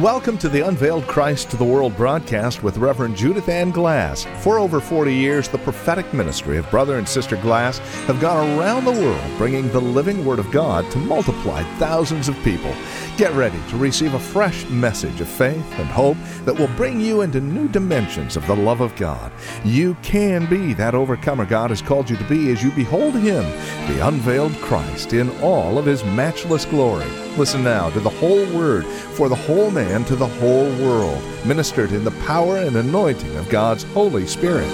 Welcome to the Unveiled Christ to the World broadcast with Reverend Judith Ann Glass. For over 40 years, the prophetic ministry of Brother and Sister Glass have gone around the world bringing the living Word of God to multiply thousands of people. Get ready to receive a fresh message of faith and hope that will bring you into new dimensions of the love of God. You can be that overcomer God has called you to be as you behold Him, the unveiled Christ, in all of His matchless glory. Listen now to the whole Word for the whole man to the whole world, ministered in the power and anointing of God's Holy Spirit.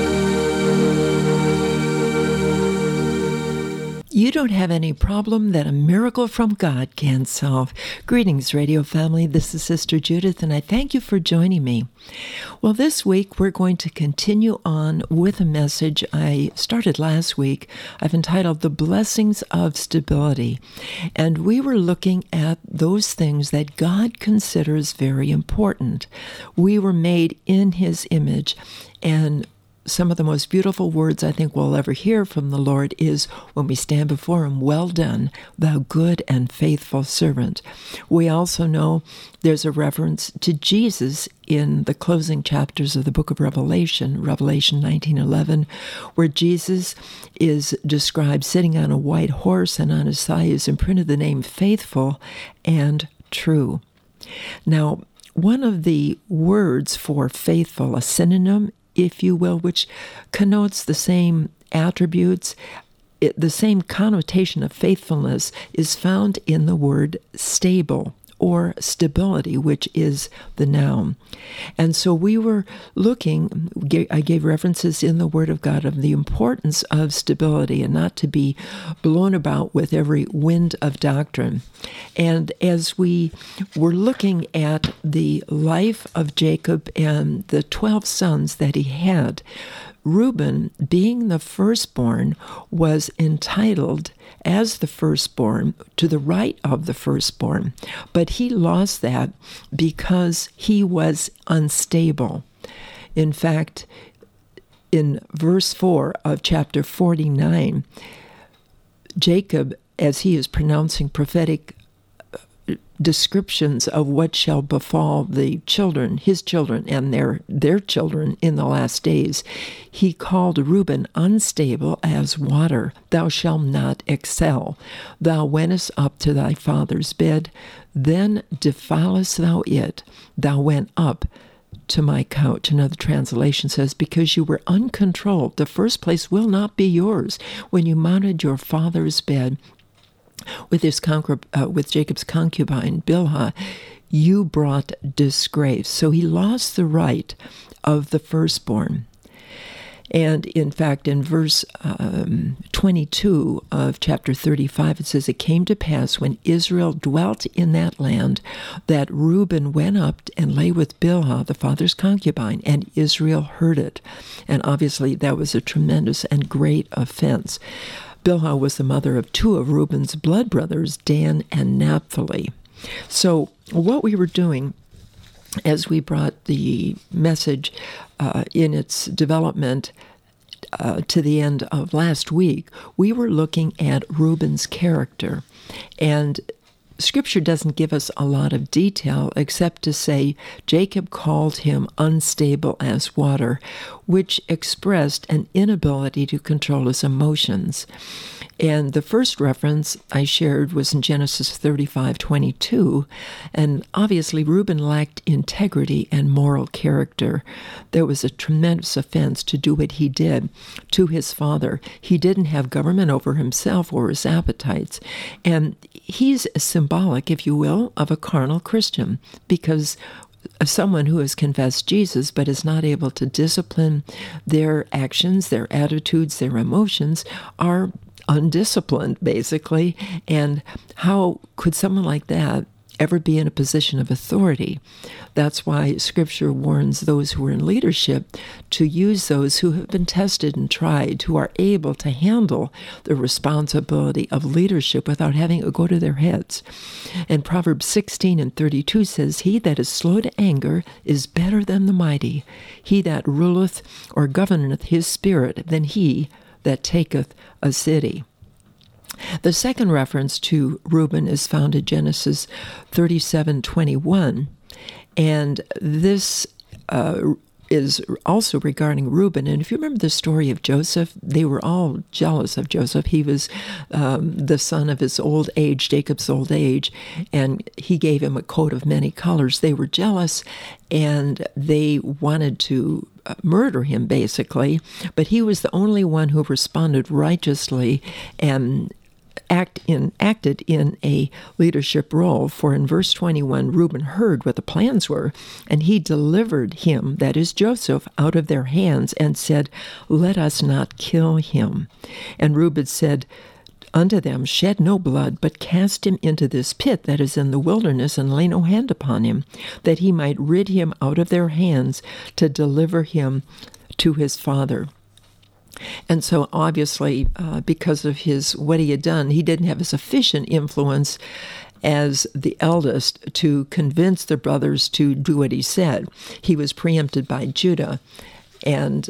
You don't have any problem that a miracle from God can't solve. Greetings, radio family. This is Sister Judith, and I thank you for joining me. Well, this week we're going to continue on with a message I started last week. I've entitled The Blessings of Stability. And we were looking at those things that God considers very important. We were made in His image, and some of the most beautiful words I think we'll ever hear from the Lord is when we stand before Him, "Well done, thou good and faithful servant." We also know there's a reference to Jesus in the closing chapters of the book of Revelation, Revelation 19:11, where Jesus is described sitting on a white horse, and on his thigh is imprinted the name Faithful and True. Now, one of the words for faithful, a synonym, if you will, which connotes the same attributes, the same connotation of faithfulness, is found in the word stable or stability, which is the noun. And so we were looking, I gave references in the Word of God of the importance of stability and not to be blown about with every wind of doctrine. And as we were looking at the life of Jacob and the 12 sons that he had, Reuben, being the firstborn, was entitled as the firstborn to the right of the firstborn, but he lost that because he was unstable. In fact, in verse 4 of chapter 49, Jacob, as he is pronouncing prophetic descriptions of what shall befall the children, his children, and their children in the last days, he called Reuben unstable as water. Thou shalt not excel. Thou wentest up to thy father's bed, then defilest thou it. Thou went up to my couch. Another translation says, because you were uncontrolled, the first place will not be yours. When you mounted your father's bed with Jacob's concubine, Bilhah, you brought disgrace. So he lost the right of the firstborn. And in fact, in verse 22 of chapter 35, it says, it came to pass when Israel dwelt in that land that Reuben went up and lay with Bilhah, the father's concubine, and Israel heard it. And obviously that was a tremendous and great offense. Bilhah was the mother of two of Reuben's blood brothers, Dan and Naphtali. So what we were doing as we brought the message in its development to the end of last week, we were looking at Reuben's character. And Scripture doesn't give us a lot of detail except to say Jacob called him unstable as water, which expressed an inability to control his emotions. And the first reference I shared was in Genesis 35:22, and obviously Reuben lacked integrity and moral character. There was a tremendous offense to do what he did to his father. He didn't have government over himself or his appetites, and he's symbolic, if you will, of a carnal Christian, because someone who has confessed Jesus but is not able to discipline their actions, their attitudes, their emotions are undisciplined, basically. And how could someone like that ever be in a position of authority? That's why Scripture warns those who are in leadership to use those who have been tested and tried, who are able to handle the responsibility of leadership without having it go to their heads. And Proverbs 16:32 says, he that is slow to anger is better than the mighty. He that ruleth or governeth his spirit than he that taketh a city. The second reference to Reuben is found in Genesis 37:21, And this is also regarding Reuben. And if you remember the story of Joseph, they were all jealous of Joseph. He was the son of his old age, Jacob's old age, and he gave him a coat of many colors. They were jealous, and they wanted to murder him, basically. But he was the only one who responded righteously and acted in a leadership role. For in verse 21, Reuben heard what the plans were, and he delivered him, that is Joseph, out of their hands, and said, "Let us not kill him." And Reuben said unto them, "Shed no blood, but cast him into this pit that is in the wilderness, and lay no hand upon him, that he might rid him out of their hands, to deliver him to his father." And so obviously, because of what he had done, he didn't have a sufficient influence as the eldest to convince the brothers to do what he said. He was preempted by Judah, and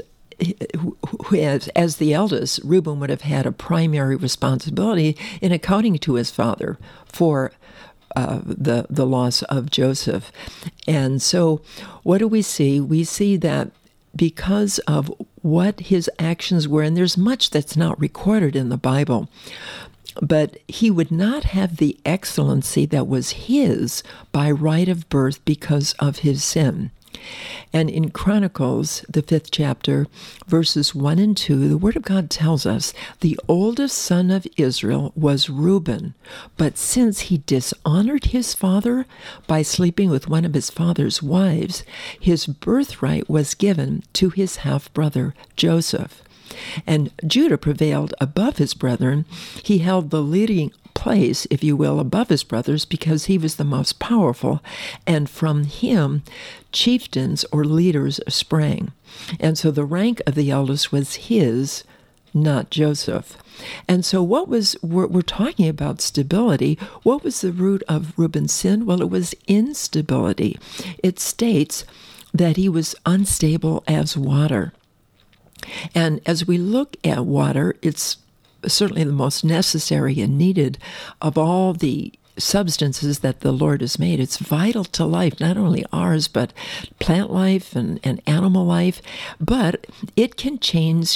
as the eldest, Reuben would have had a primary responsibility in accounting to his father for the loss of Joseph. And so what do we see? We see that because of what his actions were, and there's much that's not recorded in the Bible, but he would not have the excellency that was his by right of birth because of his sin. And in Chronicles, the 5th chapter, verses 1 and 2, the Word of God tells us, "The oldest son of Israel was Reuben, but since he dishonored his father by sleeping with one of his father's wives, his birthright was given to his half-brother Joseph." And Judah prevailed above his brethren. He held the leading place, if you will, above his brothers because he was the most powerful, and from him chieftains or leaders sprang. And so the rank of the eldest was his, not Joseph. And so we're talking about stability. What was the root of Reuben's sin? Well, it was instability. It states that he was unstable as water. And as we look at water, it's certainly the most necessary and needed of all the substances that the Lord has made. It's vital to life, not only ours, but plant life and animal life. But it can change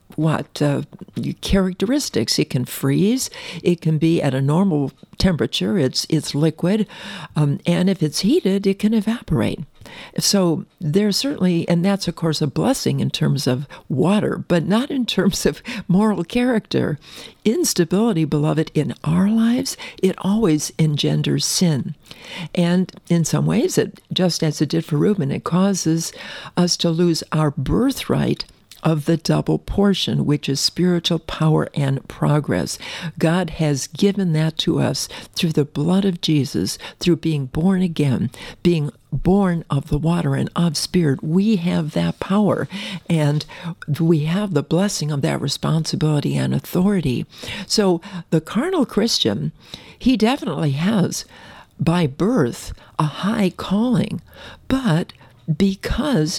characteristics. It can freeze. It can be at a normal temperature. It's liquid. And if it's heated, it can evaporate. So there's certainly, and that's of course a blessing in terms of water, but not in terms of moral character. Instability, beloved, in our lives, it always engenders sin. And in some ways, just as it did for Reuben, it causes us to lose our birthright of the double portion, which is spiritual power and progress. God has given that to us through the blood of Jesus, through being born again, being born of the water and of spirit. We have that power, and we have the blessing of that responsibility and authority. So the carnal Christian, he definitely has, by birth, a high calling, but because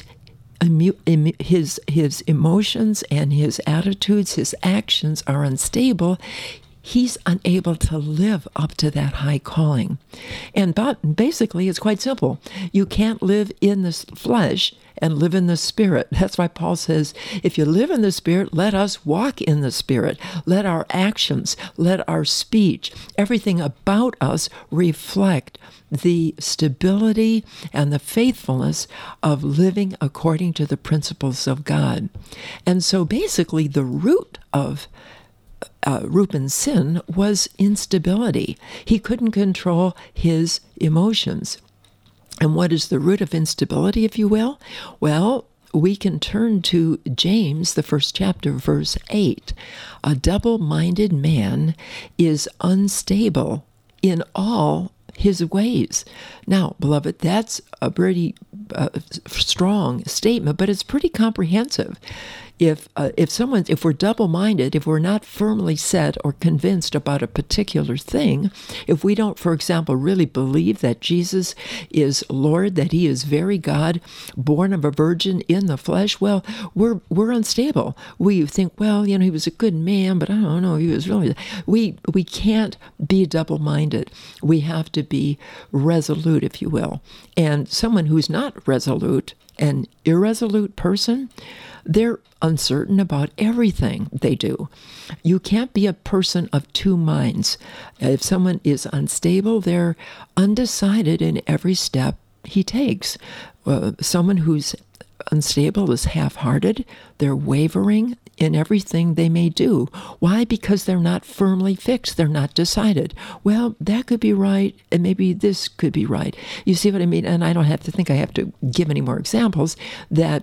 his emotions and his attitudes, his actions are unstable, he's unable to live up to that high calling. And basically, it's quite simple. You can't live in the flesh and live in the Spirit. That's why Paul says, if you live in the Spirit, let us walk in the Spirit. Let our actions, let our speech, everything about us reflect the stability and the faithfulness of living according to the principles of God. And so basically the root of Reuben's sin was instability. He couldn't control his emotions. And what is the root of instability, if you will? Well, we can turn to James, the 1st chapter, verse 8. A double-minded man is unstable in all his ways. Now, beloved, that's a pretty strong statement, but it's pretty comprehensive. If we're double-minded, if we're not firmly set or convinced about a particular thing, if we don't, for example, really believe that Jesus is Lord, that he is very God, born of a virgin in the flesh, well, we're unstable. We think, well, he was a good man, but I don't know, he was really... We can't be double-minded. We have to be resolute, if you will. And someone who's not resolute, an irresolute person, they're uncertain about everything they do. You can't be a person of two minds. If someone is unstable, they're undecided in every step he takes. Someone who's unstable is half-hearted. They're wavering in everything they may do. Why? Because they're not firmly fixed. They're not decided. Well, that could be right, and maybe this could be right. You see what I mean? And I don't have to think I have to give any more examples that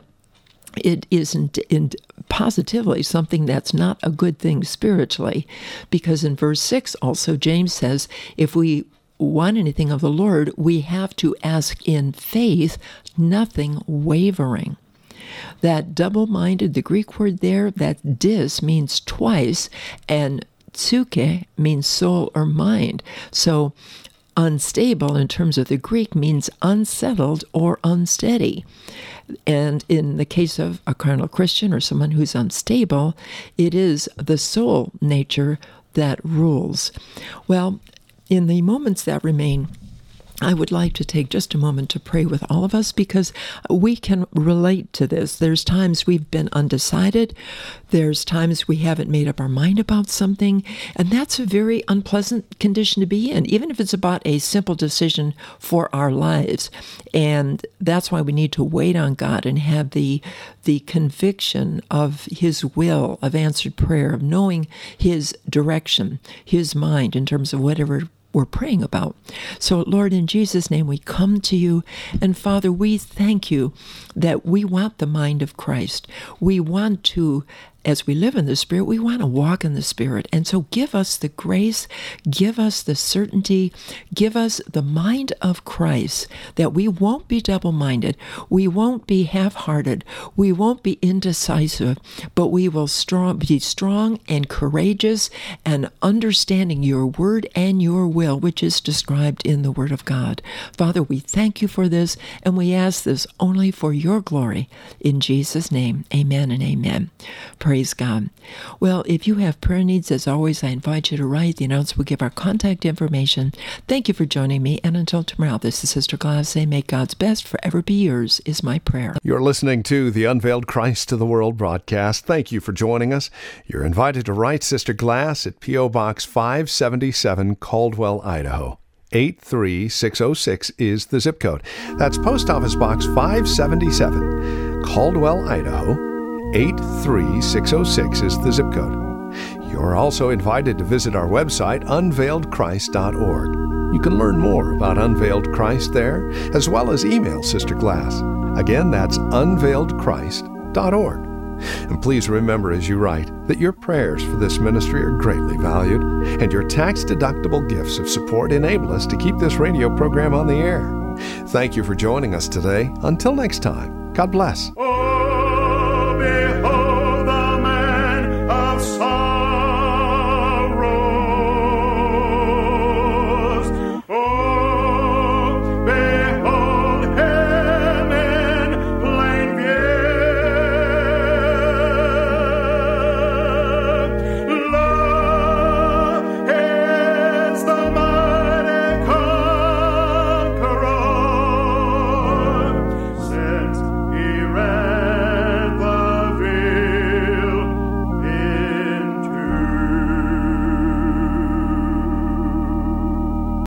it isn't positively something that's not a good thing spiritually. Because in verse 6 also, James says, if we want anything of the Lord, we have to ask in faith, nothing wavering. That double-minded, the Greek word there, that dis means twice, and psyche means soul or mind. So unstable in terms of the Greek means unsettled or unsteady. And in the case of a carnal Christian or someone who's unstable, it is the soul nature that rules. Well, in the moments that remain, I would like to take just a moment to pray with all of us because we can relate to this. There's times we've been undecided. There's times we haven't made up our mind about something, and that's a very unpleasant condition to be in, even if it's about a simple decision for our lives. And that's why we need to wait on God and have the conviction of his will, of answered prayer, of knowing his direction, his mind in terms of whatever we're praying about. So, Lord, in Jesus' name, we come to you. And Father, we thank you that we want the mind of Christ. We want to, as we live in the Spirit, we want to walk in the Spirit. And so give us the grace, give us the certainty, give us the mind of Christ, that we won't be double-minded, we won't be half-hearted, we won't be indecisive, but we will be strong and courageous and understanding your word and your will, which is described in the Word of God. Father, we thank you for this, and we ask this only for your glory. In Jesus' name, amen and amen. Praise God. Well, if you have prayer needs, as always, I invite you to write. The announcer will give our contact information. Thank you for joining me, and until tomorrow, this is Sister Glass saying, may God's best forever be yours, is my prayer. You're listening to the Unveiled Christ to the World broadcast. Thank you for joining us. You're invited to write Sister Glass at P.O. Box 577, Caldwell, Idaho. 83606 is the zip code. That's Post Office Box 577, Caldwell, Idaho. 83606 is the zip code. You're also invited to visit our website, unveiledchrist.org. You can learn more about Unveiled Christ there, as well as email Sister Glass. Again, that's unveiledchrist.org. And please remember as you write that your prayers for this ministry are greatly valued, and your tax-deductible gifts of support enable us to keep this radio program on the air. Thank you for joining us today. Until next time, God bless. Oh, behold.